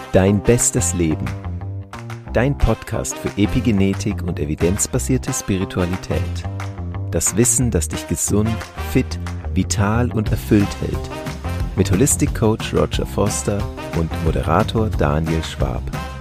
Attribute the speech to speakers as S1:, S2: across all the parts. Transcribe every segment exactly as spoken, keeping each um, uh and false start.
S1: Dein bestes Leben. Dein Podcast für Epigenetik und evidenzbasierte Spiritualität. Das Wissen, das dich gesund, fit, vital und erfüllt hält. Mit Holistic Coach Roger Foster und Moderator Daniel Schwab.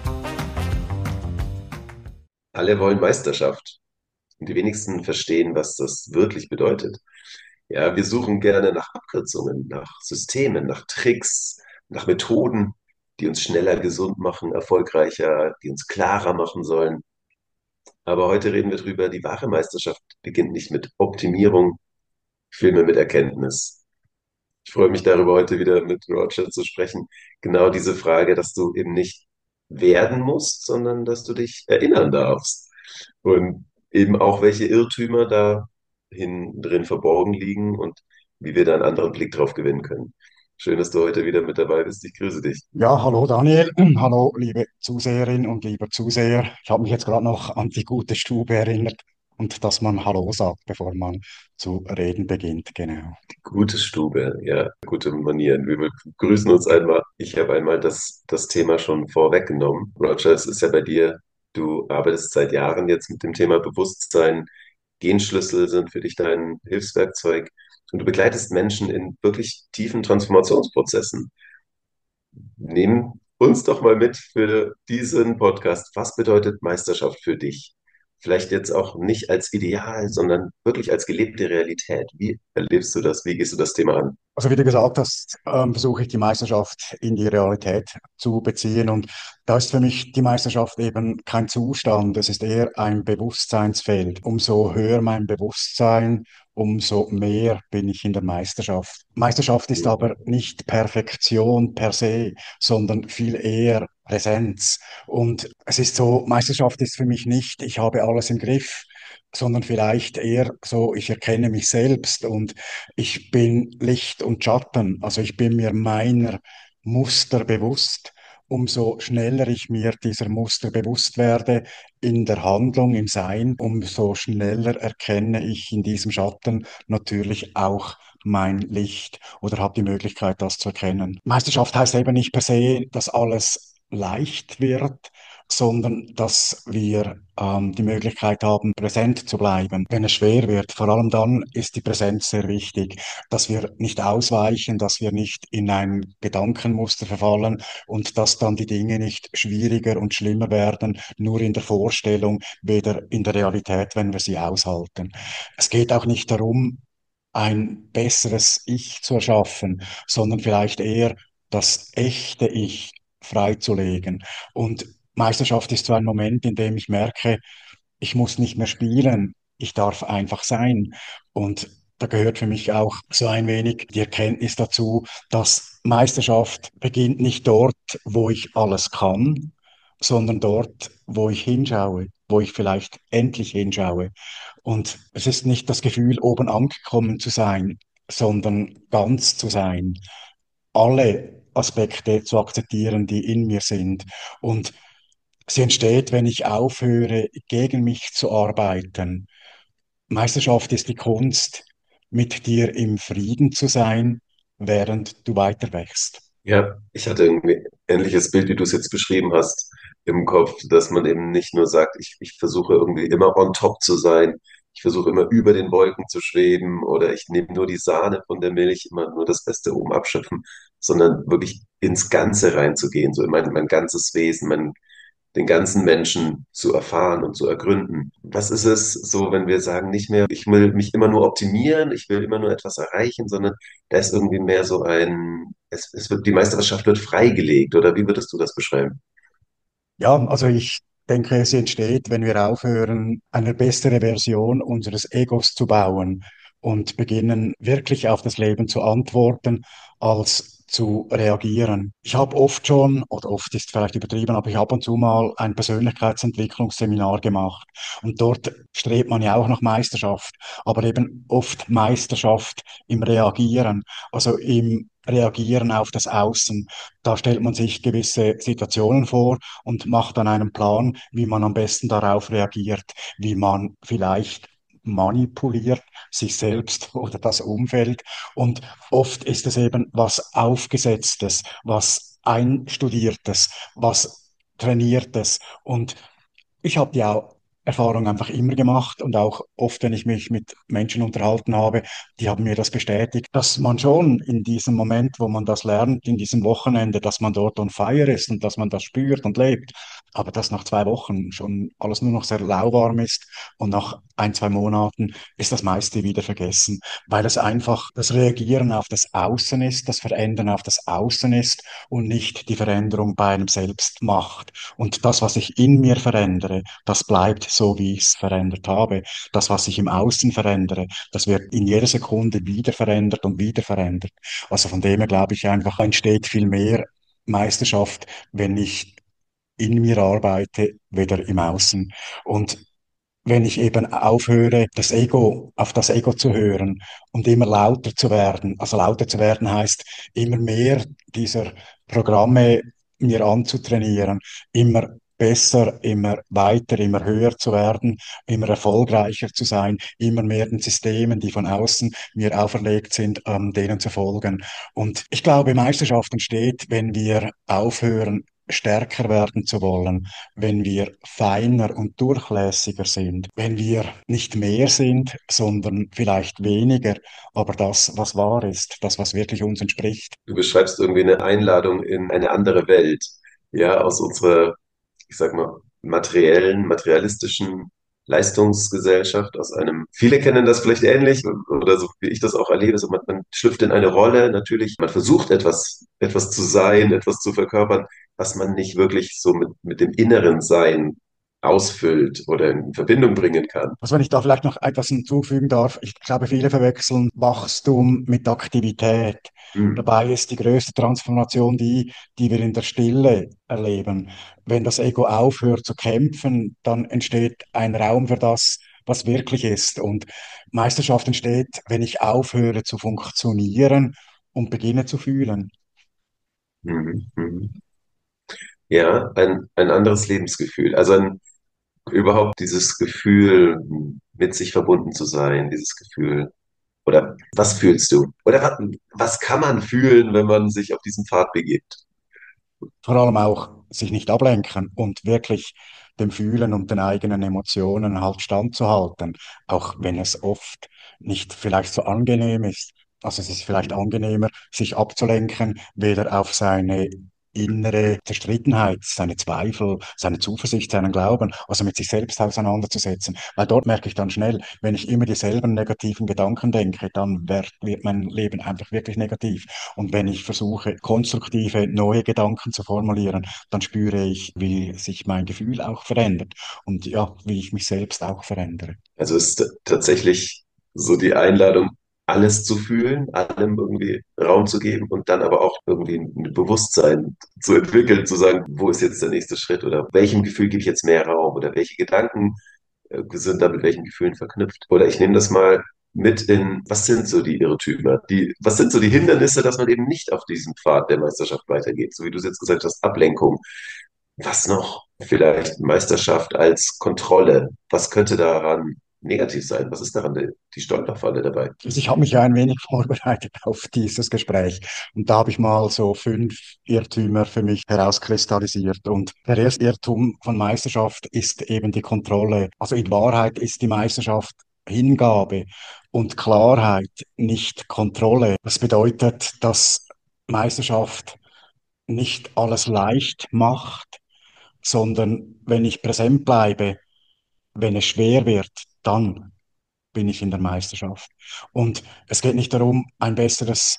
S2: Alle wollen Meisterschaft und die wenigsten verstehen, was das wirklich bedeutet. Ja, wir suchen gerne nach Abkürzungen, nach Systemen, nach Tricks, nach Methoden, die uns schneller gesund machen, erfolgreicher, die uns klarer machen sollen. Aber heute reden wir drüber, die wahre Meisterschaft beginnt nicht mit Optimierung, vielmehr mit Erkenntnis. Ich freue mich darüber, heute wieder mit Roger zu sprechen. Genau diese Frage, dass du eben nicht werden musst, sondern dass du dich erinnern darfst. Und eben auch, welche Irrtümer da hin drin verborgen liegen und wie wir da einen anderen Blick drauf gewinnen können. Schön, dass du heute wieder mit dabei bist. Ich grüße dich.
S3: Ja, hallo Daniel, hallo liebe Zuseherinnen und lieber Zuseher. Ich habe mich jetzt gerade noch an die gute Stube erinnert und dass man Hallo sagt, bevor man zu reden beginnt. Genau.
S2: Gute Stube, ja, gute Manieren. Wir begrüßen uns einmal. Ich habe einmal das, das Thema schon vorweggenommen. Roger, es ist ja bei dir, du arbeitest seit Jahren jetzt mit dem Thema Bewusstsein. Genschlüssel sind für dich dein Hilfswerkzeug und du begleitest Menschen in wirklich tiefen Transformationsprozessen. Nehmen uns doch mal mit für diesen Podcast. Was bedeutet Meisterschaft für dich? Vielleicht jetzt auch nicht als Ideal, sondern wirklich als gelebte Realität. Wie erlebst du das? Wie gehst du das Thema an?
S3: Also wie du gesagt hast, ähm, versuche ich die Meisterschaft in die Realität zu beziehen und da ist für mich die Meisterschaft eben kein Zustand, es ist eher ein Bewusstseinsfeld. Umso höher mein Bewusstsein, umso mehr bin ich in der Meisterschaft. Meisterschaft ist aber nicht Perfektion per se, sondern viel eher Präsenz. Und es ist so, Meisterschaft ist für mich nicht, ich habe alles im Griff, sondern vielleicht eher so, ich erkenne mich selbst und ich bin Licht und Schatten, also ich bin mir meiner Muster bewusst. Umso schneller ich mir dieser Muster bewusst werde in der Handlung, im Sein, umso schneller erkenne ich in diesem Schatten natürlich auch mein Licht oder habe die Möglichkeit, das zu erkennen. Meisterschaft heißt eben nicht per se, dass alles leicht wird, sondern dass wir ähm, die Möglichkeit haben, präsent zu bleiben, wenn es schwer wird. Vor allem dann ist die Präsenz sehr wichtig, dass wir nicht ausweichen, dass wir nicht in ein Gedankenmuster verfallen und dass dann die Dinge nicht schwieriger und schlimmer werden, nur in der Vorstellung, weder in der Realität, wenn wir sie aushalten. Es geht auch nicht darum, ein besseres Ich zu erschaffen, sondern vielleicht eher das echte Ich freizulegen. Und Meisterschaft ist so ein Moment, in dem ich merke, ich muss nicht mehr spielen, ich darf einfach sein. Und da gehört für mich auch so ein wenig die Erkenntnis dazu, dass Meisterschaft beginnt nicht dort, wo ich alles kann, sondern dort, wo ich hinschaue, wo ich vielleicht endlich hinschaue. Und es ist nicht das Gefühl, oben angekommen zu sein, sondern ganz zu sein, alle Aspekte zu akzeptieren, die in mir sind. Und sie entsteht, wenn ich aufhöre, gegen mich zu arbeiten. Meisterschaft ist die Kunst, mit dir im Frieden zu sein, während du weiter wächst.
S2: Ja, ich hatte irgendwie ein ähnliches Bild, wie du es jetzt beschrieben hast, im Kopf, dass man eben nicht nur sagt, ich, ich versuche irgendwie immer on top zu sein, ich versuche immer über den Wolken zu schweben oder ich nehme nur die Sahne von der Milch, immer nur das Beste oben abschöpfen, sondern wirklich ins Ganze reinzugehen, so in mein, mein ganzes Wesen, mein, den ganzen Menschen zu erfahren und zu ergründen. Was ist es so, wenn wir sagen, nicht mehr, ich will mich immer nur optimieren, ich will immer nur etwas erreichen, sondern da ist irgendwie mehr so ein, es, es wird, die Meisterschaft wird freigelegt, oder wie würdest du das beschreiben?
S3: Ja, also ich denke, sie entsteht, wenn wir aufhören, eine bessere Version unseres Egos zu bauen und beginnen wirklich auf das Leben zu antworten, als zu reagieren. Ich habe oft schon, oder oft ist vielleicht übertrieben, aber ich habe ab und zu mal ein Persönlichkeitsentwicklungsseminar gemacht. Und dort strebt man ja auch nach Meisterschaft, aber eben oft Meisterschaft im Reagieren, also im Reagieren auf das Außen. Da stellt man sich gewisse Situationen vor und macht dann einen Plan, wie man am besten darauf reagiert, wie man vielleicht manipuliert, sich selbst oder das Umfeld. Und oft ist es eben was Aufgesetztes, was Einstudiertes, was Trainiertes. Und ich habe die Au- Erfahrung einfach immer gemacht und auch oft, wenn ich mich mit Menschen unterhalten habe, die haben mir das bestätigt, dass man schon in diesem Moment, wo man das lernt, in diesem Wochenende, dass man dort on fire ist und dass man das spürt und lebt, aber dass nach zwei Wochen schon alles nur noch sehr lauwarm ist und nach ein, zwei Monaten ist das meiste wieder vergessen, weil es einfach das Reagieren auf das Außen ist, das Verändern auf das Außen ist und nicht die Veränderung bei einem selbst macht. Und das, was ich in mir verändere, das bleibt so, wie ich es verändert habe. Das, was ich im Außen verändere, das wird in jeder Sekunde wieder verändert und wieder verändert. Also von dem her glaube ich einfach, entsteht viel mehr Meisterschaft, wenn ich in mir arbeite, weder im Außen. Und wenn ich eben aufhöre, das Ego, auf das Ego zu hören und immer lauter zu werden. Also lauter zu werden heißt, immer mehr dieser Programme mir anzutrainieren, immer besser, immer weiter, immer höher zu werden, immer erfolgreicher zu sein, immer mehr den Systemen, die von außen mir auferlegt sind, ähm, denen zu folgen. Und ich glaube, Meisterschaft entsteht, wenn wir aufhören, stärker werden zu wollen, wenn wir feiner und durchlässiger sind, wenn wir nicht mehr sind, sondern vielleicht weniger, aber das, was wahr ist, das, was wirklich uns entspricht.
S2: Du beschreibst irgendwie eine Einladung in eine andere Welt, ja, aus unserer, ich sag mal, materiellen, materialistischen Leistungsgesellschaft, aus einem, viele kennen das vielleicht ähnlich oder so, wie ich das auch erlebe, so man, man schlüpft in eine Rolle, natürlich, man versucht etwas, etwas zu sein, etwas zu verkörpern, was man nicht wirklich so mit, mit dem inneren Sein ausfüllt oder in Verbindung bringen kann.
S3: Also wenn ich da vielleicht noch etwas hinzufügen darf, ich glaube, viele verwechseln Wachstum mit Aktivität.
S2: Hm.
S3: Dabei ist die größte Transformation die, die wir in der Stille erleben. Wenn das Ego aufhört zu kämpfen, dann entsteht ein Raum für das, was wirklich ist. Und Meisterschaft entsteht, wenn ich aufhöre zu funktionieren und beginne zu fühlen.
S2: Mhm. Mhm. Ja, ein, ein anderes Lebensgefühl. Also ein, überhaupt dieses Gefühl, mit sich verbunden zu sein, dieses Gefühl. Oder was fühlst du? Oder was, was kann man fühlen, wenn man sich auf diesen Pfad begibt?
S3: Vor allem auch sich nicht ablenken und wirklich dem Fühlen und den eigenen Emotionen halt standzuhalten, auch wenn es oft nicht vielleicht so angenehm ist. Also es ist vielleicht angenehmer, sich abzulenken, weder auf seine innere Zerstrittenheit, seine Zweifel, seine Zuversicht, seinen Glauben, also mit sich selbst auseinanderzusetzen. Weil dort merke ich dann schnell, wenn ich immer dieselben negativen Gedanken denke, dann wird, wird mein Leben einfach wirklich negativ. Und wenn ich versuche, konstruktive, neue Gedanken zu formulieren, dann spüre ich, wie sich mein Gefühl auch verändert und ja, wie ich mich selbst auch verändere.
S2: Also es ist tatsächlich so die Einladung, alles zu fühlen, allem irgendwie Raum zu geben und dann aber auch irgendwie ein Bewusstsein zu entwickeln, zu sagen, wo ist jetzt der nächste Schritt oder welchem Gefühl gebe ich jetzt mehr Raum oder welche Gedanken äh, sind da mit welchen Gefühlen verknüpft. Oder ich nehme das mal mit in, was sind so die Irrtümer? Die, was sind so die Hindernisse, dass man eben nicht auf diesem Pfad der Meisterschaft weitergeht? So wie du es jetzt gesagt hast, Ablenkung. Was noch? Vielleicht Meisterschaft als Kontrolle. Was könnte daran negativ sein? Was ist daran die, die Stolperfalle dabei?
S3: Also ich habe mich ja ein wenig vorbereitet auf dieses Gespräch und da habe ich mal so fünf Irrtümer für mich herauskristallisiert. Und der erste Irrtum von Meisterschaft ist eben die Kontrolle. Also in Wahrheit ist die Meisterschaft Hingabe und Klarheit, nicht Kontrolle. Das bedeutet, dass Meisterschaft nicht alles leicht macht, sondern wenn ich präsent bleibe, wenn es schwer wird, dann bin ich in der Meisterschaft. Und es geht nicht darum, ein besseres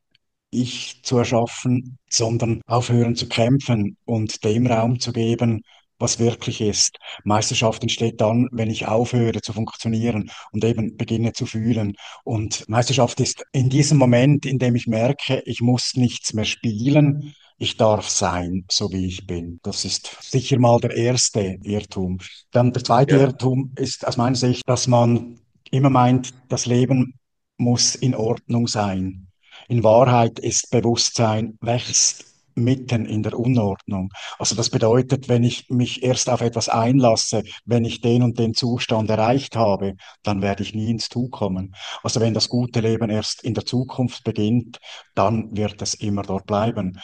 S3: Ich zu erschaffen, sondern aufhören zu kämpfen und dem Raum zu geben, was wirklich ist. Meisterschaft entsteht dann, wenn ich aufhöre zu funktionieren und eben beginne zu fühlen. Und Meisterschaft ist in diesem Moment, in dem ich merke, ich muss nichts mehr spielen, ich darf sein, so wie ich bin. Das ist sicher mal der erste Irrtum. Dann der zweite
S2: Ja,
S3: Irrtum ist aus meiner Sicht, dass man immer meint, das Leben muss in Ordnung sein. In Wahrheit ist Bewusstsein wächst mitten in der Unordnung. Also das bedeutet, wenn ich mich erst auf etwas einlasse, wenn ich den und den Zustand erreicht habe, dann werde ich nie ins Tu kommen. Also wenn das gute Leben erst in der Zukunft beginnt, dann wird es immer dort bleiben.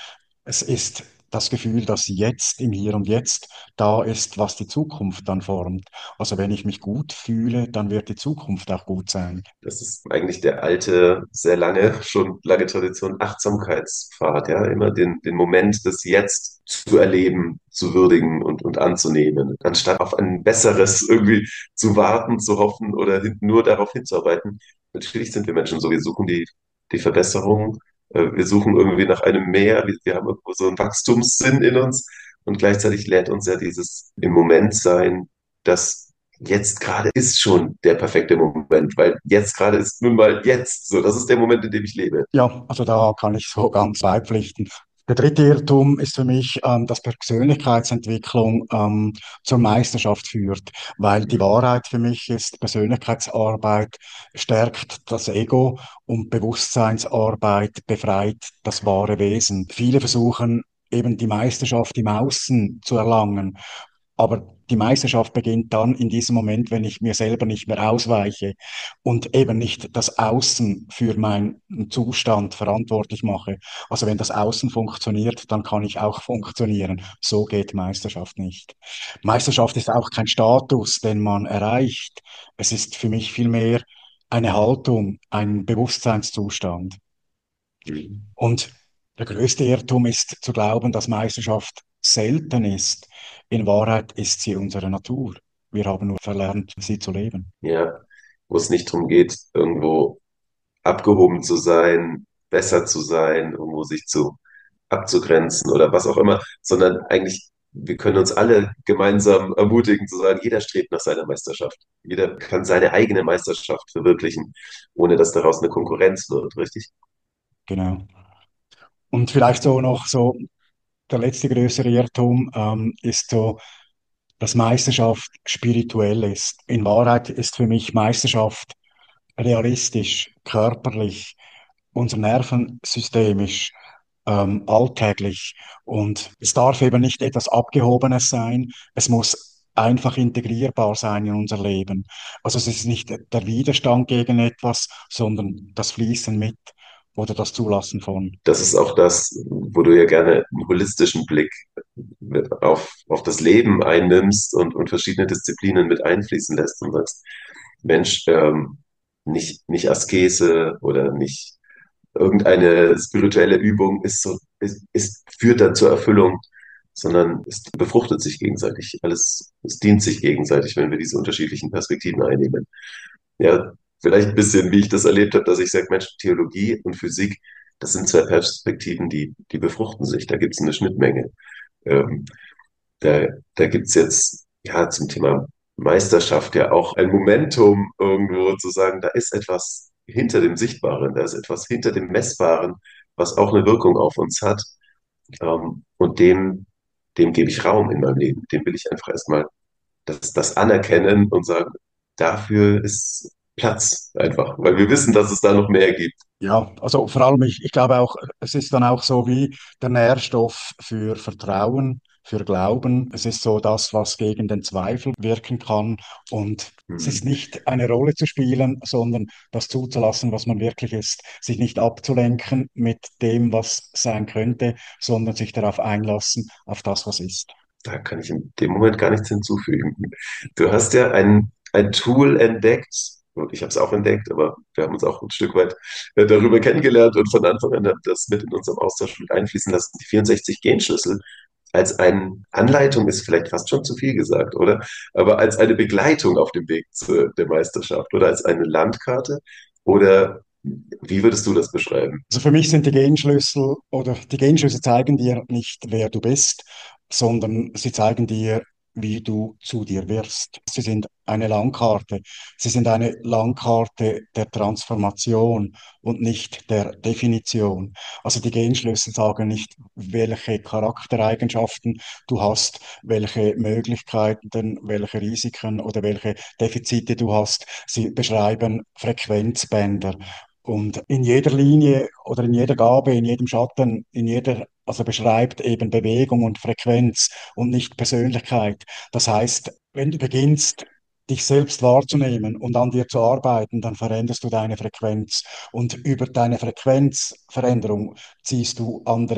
S3: Es ist das Gefühl, dass jetzt im Hier und Jetzt da ist, was die Zukunft dann formt. Also wenn ich mich gut fühle, dann wird die Zukunft auch gut sein.
S2: Das ist eigentlich der alte, sehr lange, schon lange Tradition, Achtsamkeitspfad, ja, immer den, den Moment des Jetzt zu erleben, zu würdigen und, und anzunehmen, anstatt auf ein besseres irgendwie zu warten, zu hoffen oder hin, nur darauf hinzuarbeiten. Natürlich sind wir Menschen so, wir suchen die, die Verbesserung, äh, wir suchen irgendwie nach einem Mehr, wir, wir haben irgendwo so einen Wachstumssinn in uns und gleichzeitig lehrt uns ja dieses im Moment sein, das jetzt gerade ist schon der perfekte Moment, weil jetzt gerade ist nun mal jetzt so. Das ist der Moment, in dem ich lebe.
S3: Ja, also da kann ich so ganz beipflichten. Der dritte Irrtum ist für mich, ähm, dass Persönlichkeitsentwicklung ähm, zur Meisterschaft führt, weil die Wahrheit für mich ist, Persönlichkeitsarbeit stärkt das Ego und Bewusstseinsarbeit befreit das wahre Wesen. Viele versuchen eben die Meisterschaft im Außen zu erlangen, aber die Meisterschaft beginnt dann in diesem Moment, wenn ich mir selber nicht mehr ausweiche und eben nicht das Außen für meinen Zustand verantwortlich mache. Also wenn das Außen funktioniert, dann kann ich auch funktionieren. So geht Meisterschaft nicht. Meisterschaft ist auch kein Status, den man erreicht. Es ist für mich vielmehr eine Haltung, ein Bewusstseinszustand.
S2: Mhm.
S3: Und der größte Irrtum ist zu glauben, dass Meisterschaft selten ist. In Wahrheit ist sie unsere Natur. Wir haben nur verlernt, sie zu leben.
S2: Ja, wo es nicht darum geht, irgendwo abgehoben zu sein, besser zu sein, irgendwo sich zu abzugrenzen oder was auch immer, sondern eigentlich, wir können uns alle gemeinsam ermutigen zu sagen, jeder strebt nach seiner Meisterschaft. Jeder kann seine eigene Meisterschaft verwirklichen, ohne dass daraus eine Konkurrenz wird, richtig?
S3: Genau. Und vielleicht so noch so der letzte größere Irrtum ähm, ist so, dass Meisterschaft spirituell ist. In Wahrheit ist für mich Meisterschaft realistisch, körperlich, unser Nervensystemisch, ähm, alltäglich. Und es darf eben nicht etwas Abgehobenes sein. Es muss einfach integrierbar sein in unser Leben. Also es ist nicht der Widerstand gegen etwas, sondern das Fließen mit oder das Zulassen von.
S2: Das ist auch das, wo du ja gerne einen holistischen Blick mit auf, auf das Leben einnimmst und, und verschiedene Disziplinen mit einfließen lässt und sagst, Mensch, ähm, nicht, nicht Askese oder nicht irgendeine spirituelle Übung ist so, ist, ist, führt dann zur Erfüllung, sondern es befruchtet sich gegenseitig. Alles, es dient sich gegenseitig, wenn wir diese unterschiedlichen Perspektiven einnehmen. Ja, vielleicht ein bisschen, wie ich das erlebt habe, dass ich sage, Mensch, Theologie und Physik, das sind zwei Perspektiven, die, die befruchten sich. Da gibt es eine Schnittmenge. Ähm, da da gibt es jetzt ja zum Thema Meisterschaft ja auch ein Momentum irgendwo zu sagen, da ist etwas hinter dem Sichtbaren, da ist etwas hinter dem Messbaren, was auch eine Wirkung auf uns hat. Ähm, und dem, dem gebe ich Raum in meinem Leben. Dem will ich einfach erstmal das, das anerkennen und sagen, dafür ist Platz einfach, weil wir wissen, dass es da noch mehr gibt.
S3: Ja, also vor allem, ich, ich glaube auch, es ist dann auch so wie der Nährstoff für Vertrauen, für Glauben. Es ist so das, was gegen den Zweifel wirken kann. Und es ist
S2: Hm.
S3: nicht eine Rolle zu spielen, sondern das zuzulassen, was man wirklich ist. Sich nicht abzulenken mit dem, was sein könnte, sondern sich darauf einlassen, auf das, was ist.
S2: Da kann ich in dem Moment gar nichts hinzufügen. Du hast ja ein, ein Tool entdeckt, und ich habe es auch entdeckt, aber wir haben uns auch ein Stück weit äh, darüber kennengelernt und von Anfang an das mit in unserem Austausch mit einfließen lassen. Die vierundsechzig Genschlüssel als eine Anleitung ist vielleicht fast schon zu viel gesagt, oder? Aber als eine Begleitung auf dem Weg zu der Meisterschaft oder als eine Landkarte oder wie würdest du das beschreiben?
S3: Also für mich sind die Genschlüssel oder die Genschlüssel zeigen dir nicht, wer du bist, sondern sie zeigen dir, wie du zu dir wirst. Sie sind eine Landkarte. Sie sind eine Landkarte der Transformation und nicht der Definition. Also die Genschlüssel sagen nicht, welche Charaktereigenschaften du hast, welche Möglichkeiten, welche Risiken oder welche Defizite du hast. Sie beschreiben Frequenzbänder. Und in jeder Linie oder in jeder Gabe, in jedem Schatten, in jeder, also beschreibt eben Bewegung und Frequenz und nicht Persönlichkeit. Das heißt, wenn du beginnst, dich selbst wahrzunehmen und an dir zu arbeiten, dann veränderst du deine Frequenz. Und über deine Frequenzveränderung ziehst du andere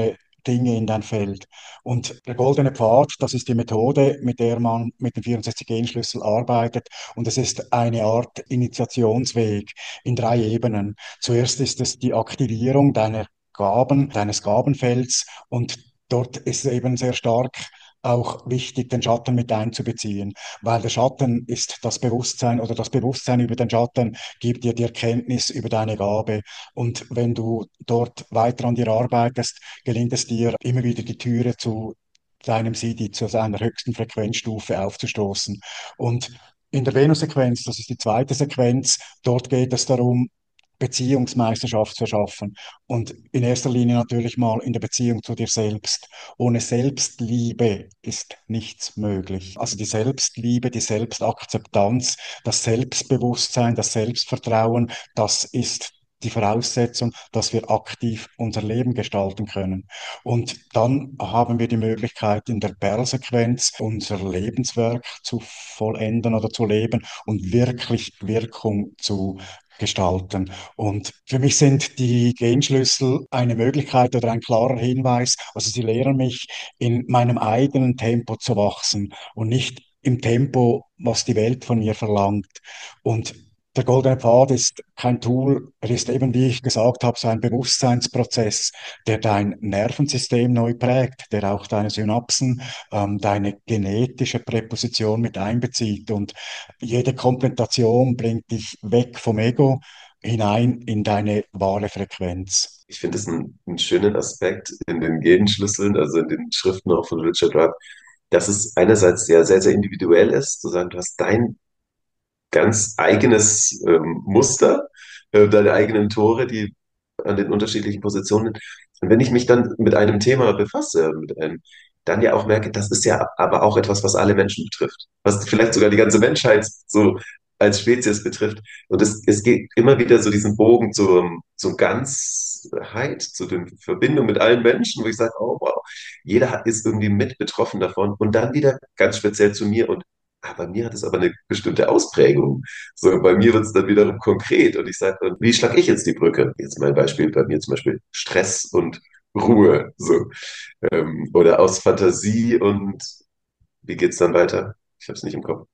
S3: Dinge in dein Feld. Und der goldene Pfad, das ist die Methode, mit der man mit dem vierundsechzig-Gen-Schlüssel arbeitet. Und es ist eine Art Initiationsweg in drei Ebenen. Zuerst ist es die Aktivierung deiner Gaben, deines Gabenfelds. Und dort ist es eben sehr stark auch wichtig, den Schatten mit einzubeziehen, weil der Schatten ist das Bewusstsein oder das Bewusstsein über den Schatten gibt dir die Erkenntnis über deine Gabe. Und wenn du dort weiter an dir arbeitest, gelingt es dir, immer wieder die Türe zu deinem Siddhi, zu seiner höchsten Frequenzstufe aufzustoßen. Und in der Venus-Sequenz, das ist die zweite Sequenz, dort geht es darum, Beziehungsmeisterschaft zu erschaffen. Und in erster Linie natürlich mal in der Beziehung zu dir selbst. Ohne Selbstliebe ist nichts möglich. Also die Selbstliebe, die Selbstakzeptanz, das Selbstbewusstsein, das Selbstvertrauen, das ist die Voraussetzung, dass wir aktiv unser Leben gestalten können. Und dann haben wir die Möglichkeit, in der Perlsequenz unser Lebenswerk zu vollenden oder zu leben und wirklich Wirkung zu gestalten. Und für mich sind die Genschlüssel eine Möglichkeit oder ein klarer Hinweis. Also sie lehren mich, in meinem eigenen Tempo zu wachsen und nicht im Tempo, was die Welt von mir verlangt. Und der goldene Pfad ist kein Tool, er ist eben, wie ich gesagt habe, so ein Bewusstseinsprozess, der dein Nervensystem neu prägt, der auch deine Synapsen, ähm, deine genetische Präposition mit einbezieht. Und jede Komplementation bringt dich weg vom Ego hinein in deine wahre Frequenz.
S2: Ich finde es einen, einen schönen Aspekt in den Genschlüsseln, also in den Schriften auch von Richard Rudd, dass es einerseits sehr, sehr, sehr individuell ist, zu sagen, du hast dein ganz eigenes ähm, Muster, äh, deine eigenen Tore, die an den unterschiedlichen Positionen. Und wenn ich mich dann mit einem Thema befasse, mit einem, dann ja auch merke, das ist ja aber auch etwas, was alle Menschen betrifft, was vielleicht sogar die ganze Menschheit so als Spezies betrifft. Und es, es geht immer wieder so diesen Bogen zum, zum Ganzheit, zu den Verbindungen mit allen Menschen, wo ich sage, oh wow, jeder hat, ist irgendwie mit betroffen davon. Und dann wieder ganz speziell zu mir und ah, bei mir hat es aber eine bestimmte Ausprägung. So, bei mir wird es dann wiederum konkret und ich sage dann, wie schlage ich jetzt die Brücke? Jetzt mein Beispiel, bei mir zum Beispiel Stress und Ruhe. So. Ähm, oder aus Fantasie und wie geht's dann weiter? Ich habe es nicht im Kopf.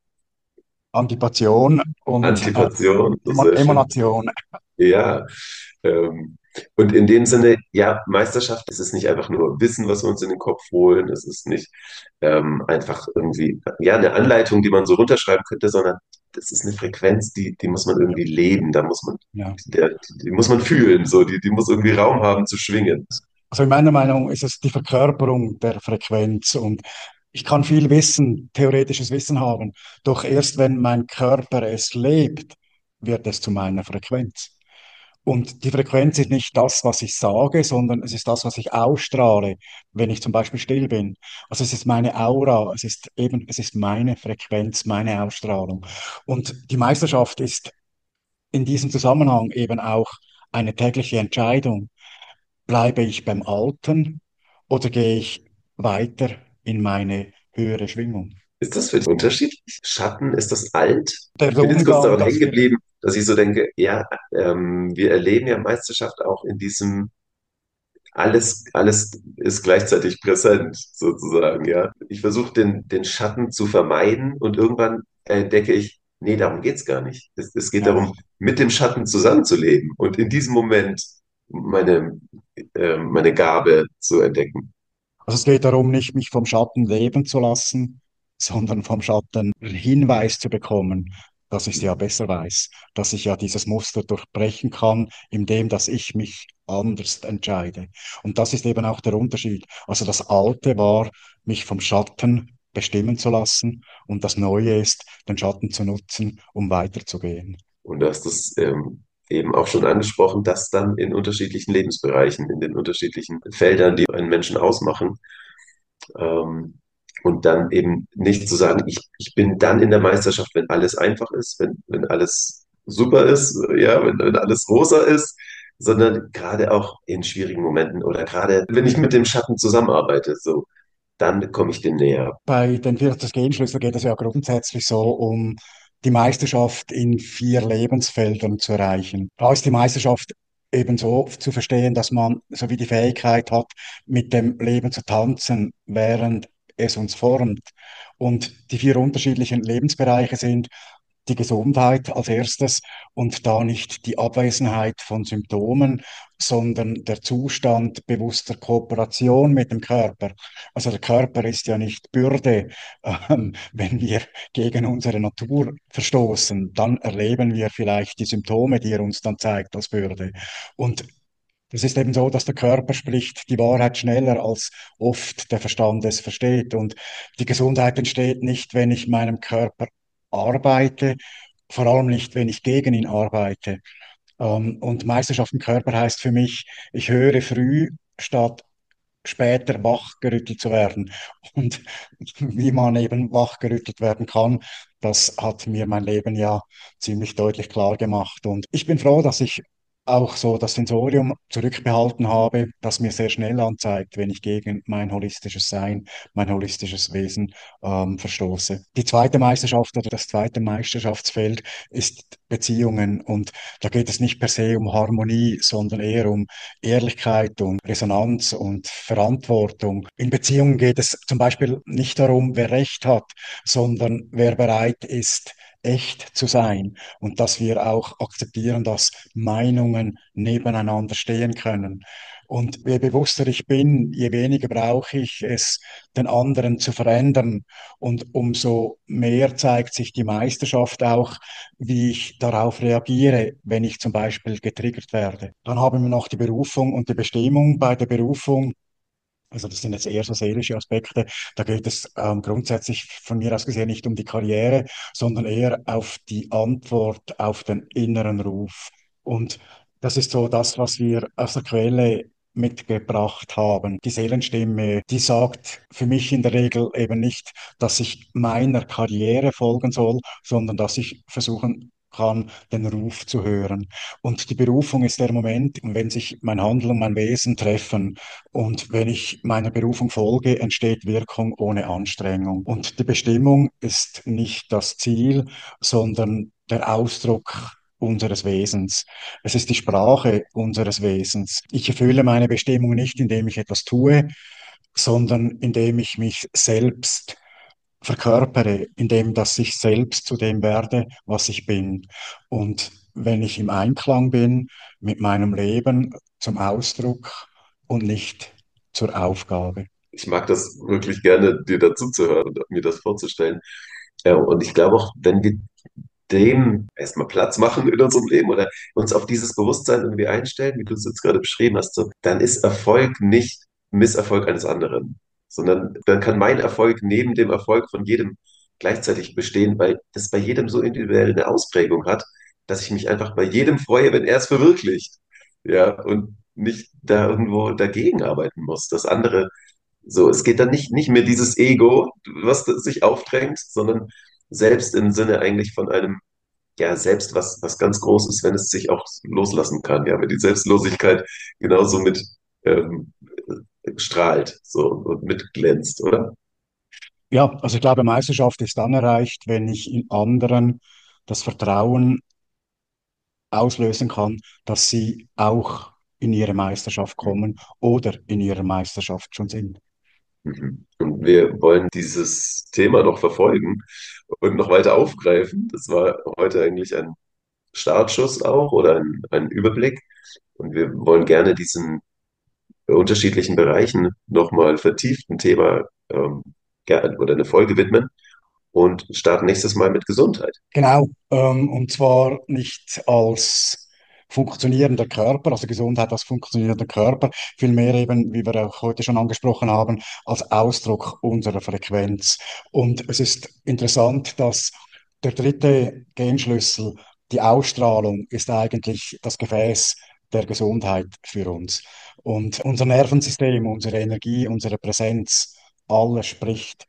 S3: Antipation und äh,
S2: Antipation, das ist
S3: Emo-
S2: sehr schön.
S3: Emanation.
S2: Ja, ähm, und in dem Sinne, ja, Meisterschaft, es ist nicht einfach nur Wissen, was wir uns in den Kopf holen, es ist nicht ähm, einfach irgendwie, ja, eine Anleitung, die man so runterschreiben könnte, sondern das ist eine Frequenz, die, die muss man irgendwie leben, da muss man,
S3: Ja.
S2: der, die muss man fühlen, so, die, die muss irgendwie Raum haben zu schwingen.
S3: Also in meiner Meinung ist es die Verkörperung der Frequenz und ich kann viel Wissen, theoretisches Wissen haben, doch erst wenn mein Körper es lebt, wird es zu meiner Frequenz. Und die Frequenz ist nicht das, was ich sage, sondern es ist das, was ich ausstrahle, wenn ich zum Beispiel still bin. Also es ist meine Aura, es ist eben, es ist meine Frequenz, meine Ausstrahlung. Und die Meisterschaft ist in diesem Zusammenhang eben auch eine tägliche Entscheidung. Bleibe ich beim Alten oder gehe ich weiter in meine höhere Schwingung?
S2: Ist das für dich unterschiedlich? Schatten, ist das alt?
S3: Der
S2: Ich bin jetzt kurz
S3: Umgang,
S2: daran hängen
S3: dass wir,
S2: geblieben, dass ich so denke, ja, ähm, wir erleben ja Meisterschaft auch in diesem alles, alles ist gleichzeitig präsent, sozusagen, ja. Ich versuche den, den Schatten zu vermeiden und irgendwann entdecke ich, nee, darum geht's gar nicht. Es, es geht
S3: ja,
S2: darum, mit dem Schatten zusammenzuleben und in diesem Moment meine, äh, meine Gabe zu entdecken.
S3: also es geht darum, nicht mich vom Schatten leben zu lassen, sondern vom Schatten einen Hinweis zu bekommen, dass ich es ja besser weiß, dass ich ja dieses Muster durchbrechen kann, indem dass ich mich anders entscheide. Und das ist eben auch der Unterschied. Also das Alte war, mich vom Schatten bestimmen zu lassen und das Neue ist, den Schatten zu nutzen, um weiterzugehen.
S2: Und du hast es ähm, eben auch schon angesprochen, dass dann in unterschiedlichen Lebensbereichen, in den unterschiedlichen Feldern, die einen Menschen ausmachen, ähm, und dann eben nicht zu sagen, ich, ich bin dann in der Meisterschaft, wenn alles einfach ist, wenn, wenn alles super ist, ja, wenn, wenn alles rosa ist, sondern gerade auch in schwierigen Momenten oder gerade wenn ich mit dem Schatten zusammenarbeite, so, dann komme ich dem näher.
S3: Bei den vierzig Genschlüssel geht es ja grundsätzlich so um die Meisterschaft in vier Lebensfeldern zu erreichen. Da ist die Meisterschaft ebenso zu verstehen, dass man so wie die Fähigkeit hat, mit dem Leben zu tanzen, während es uns formt. Und die vier unterschiedlichen Lebensbereiche sind die Gesundheit als erstes und da nicht die Abwesenheit von Symptomen, sondern der Zustand bewusster Kooperation mit dem Körper. Also der Körper ist ja nicht Bürde. Ähm, wenn wir gegen unsere Natur verstoßen, dann erleben wir vielleicht die Symptome, die er uns dann zeigt, als Bürde. Und es ist eben so, dass der Körper spricht die Wahrheit schneller, als oft der Verstand es versteht. Und die Gesundheit entsteht nicht, wenn ich meinem Körper arbeite, vor allem nicht, wenn ich gegen ihn arbeite. Ähm, und Meisterschaft im Körper heißt für mich, ich höre früh statt später wachgerüttelt zu werden. Und wie man eben wachgerüttelt werden kann, das hat mir mein Leben ja ziemlich deutlich klar gemacht. Und ich bin froh, dass ich auch so das Sensorium zurückbehalten habe, das mir sehr schnell anzeigt, wenn ich gegen mein holistisches Sein, mein holistisches Wesen ähm, verstoße. Die zweite Meisterschaft oder das zweite Meisterschaftsfeld ist Beziehungen. Und da geht es nicht per se um Harmonie, sondern eher um Ehrlichkeit und Resonanz und Verantwortung. In Beziehungen geht es zum Beispiel nicht darum, wer Recht hat, sondern wer bereit ist, echt zu sein und dass wir auch akzeptieren, dass Meinungen nebeneinander stehen können. Und je bewusster ich bin, je weniger brauche ich es, den anderen zu verändern. Und umso mehr zeigt sich die Meisterschaft auch, wie ich darauf reagiere, wenn ich zum Beispiel getriggert werde. Dann haben wir noch die Berufung und die Bestimmung. Bei der Berufung, also das sind jetzt eher so seelische Aspekte, da geht es ähm, grundsätzlich von mir aus gesehen nicht um die Karriere, sondern eher auf die Antwort auf den inneren Ruf. Und das ist so das, was wir aus der Quelle mitgebracht haben. Die Seelenstimme, die sagt für mich in der Regel eben nicht, dass ich meiner Karriere folgen soll, sondern dass ich versuchen kann, den Ruf zu hören. Und die Berufung ist der Moment, wenn sich mein Handeln und mein Wesen treffen. Und wenn ich meiner Berufung folge, entsteht Wirkung ohne Anstrengung. Und die Bestimmung ist nicht das Ziel, sondern der Ausdruck unseres Wesens. Es ist die Sprache unseres Wesens. Ich erfülle meine Bestimmung nicht, indem ich etwas tue, sondern indem ich mich selbst verkörpere, indem dass ich selbst zu dem werde, was ich bin. Und wenn ich im Einklang bin mit meinem Leben zum Ausdruck und nicht zur Aufgabe.
S2: Ich mag das wirklich gerne, dir dazu zu hören und mir das vorzustellen. Ja, und ich glaube auch, wenn wir dem erstmal Platz machen in unserem Leben oder uns auf dieses Bewusstsein irgendwie einstellen, wie du es jetzt gerade beschrieben hast, so, dann ist Erfolg nicht Misserfolg eines anderen, sondern dann kann mein Erfolg neben dem Erfolg von jedem gleichzeitig bestehen, weil das bei jedem so individuell eine Ausprägung hat, dass ich mich einfach bei jedem freue, wenn er es verwirklicht. Ja, und nicht da irgendwo dagegen arbeiten muss. Das andere, so, es geht dann nicht, nicht mehr dieses Ego, was sich aufdrängt, sondern selbst im Sinne eigentlich von einem, ja, selbst was, was ganz groß ist, wenn es sich auch loslassen kann, ja, wenn die Selbstlosigkeit genauso mit ähm, strahlt, so und mitglänzt, oder?
S3: Ja, also ich glaube, Meisterschaft ist dann erreicht, wenn ich in anderen das Vertrauen auslösen kann, dass sie auch in ihre Meisterschaft kommen oder in ihrer Meisterschaft schon sind.
S2: Mhm. Und wir wollen dieses Thema noch verfolgen und noch weiter aufgreifen. Das war heute eigentlich ein Startschuss auch oder ein, ein Überblick. Und wir wollen gerne diesen unterschiedlichen Bereichen nochmal vertieft ein Thema ähm, ger- oder eine Folge widmen und starten nächstes Mal mit Gesundheit.
S3: Genau, ähm, und zwar nicht als funktionierender Körper, also Gesundheit als funktionierender Körper, vielmehr eben, wie wir auch heute schon angesprochen haben, als Ausdruck unserer Frequenz. Und es ist interessant, dass der dritte Genschlüssel, die Ausstrahlung, ist eigentlich das Gefäß der Gesundheit für uns. Und unser Nervensystem, unsere Energie, unsere Präsenz, alles spricht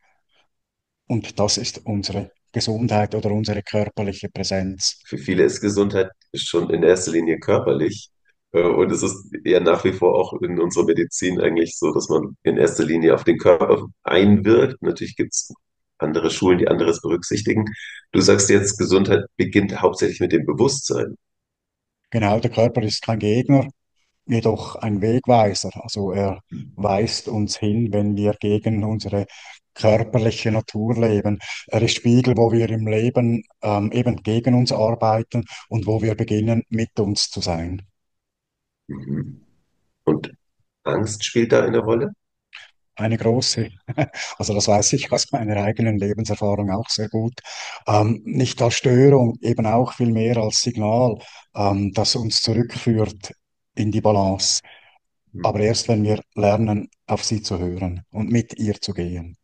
S3: und das ist unsere Gesundheit oder unsere körperliche Präsenz.
S2: Für viele ist Gesundheit schon in erster Linie körperlich. Äh, Und es ist ja nach wie vor auch in unserer Medizin eigentlich so, dass man in erster Linie auf den Körper einwirkt. Natürlich gibt es andere Schulen, die anderes berücksichtigen. Du sagst jetzt, Gesundheit beginnt hauptsächlich mit dem Bewusstsein.
S3: Genau, der Körper ist kein Gegner, jedoch ein Wegweiser. Also er weist uns hin, wenn wir gegen unsere körperliche Natur leben. Er ist Spiegel, wo wir im Leben ähm, eben gegen uns arbeiten und wo wir beginnen, mit uns zu sein.
S2: Mhm. Und Angst spielt da eine Rolle?
S3: Eine große. Also das weiß ich aus meiner eigenen Lebenserfahrung auch sehr gut. Ähm, nicht als Störung, eben auch viel mehr als Signal, ähm, das uns zurückführt in die Balance. Aber erst wenn wir lernen, auf sie zu hören und mit ihr zu gehen.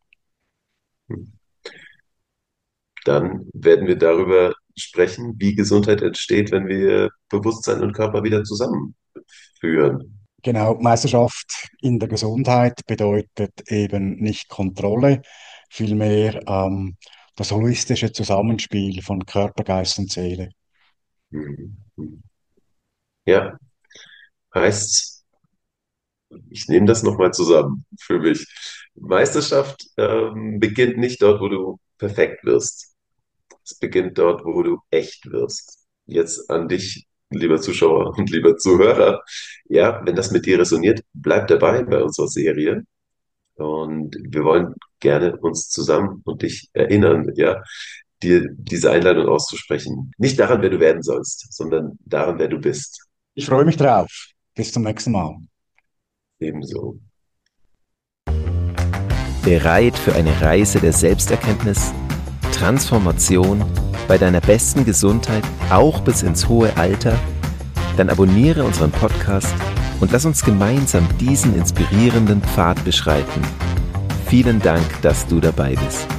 S2: Dann werden wir darüber sprechen, wie Gesundheit entsteht, wenn wir Bewusstsein und Körper wieder zusammenführen.
S3: Genau, Meisterschaft in der Gesundheit bedeutet eben nicht Kontrolle, vielmehr ähm, das holistische Zusammenspiel von Körper, Geist und Seele.
S2: Mhm. Ja, heißt, ich nehme das nochmal zusammen für mich. Meisterschaft ähm, beginnt nicht dort, wo du perfekt wirst. Es beginnt dort, wo du echt wirst. Jetzt an dich, lieber Zuschauer und lieber Zuhörer. Ja, wenn das mit dir resoniert, bleib dabei bei unserer Serie. Und wir wollen gerne uns zusammen und dich erinnern, ja, dir diese Einladung auszusprechen. Nicht daran, wer du werden sollst, sondern daran, wer du bist.
S3: Ich freue mich drauf. Bis zum nächsten Mal.
S2: Ebenso.
S1: Bereit für eine Reise der Selbsterkenntnis, Transformation bei deiner besten Gesundheit, auch bis ins hohe Alter? Dann abonniere unseren Podcast und lass uns gemeinsam diesen inspirierenden Pfad beschreiten. Vielen Dank, dass du dabei bist.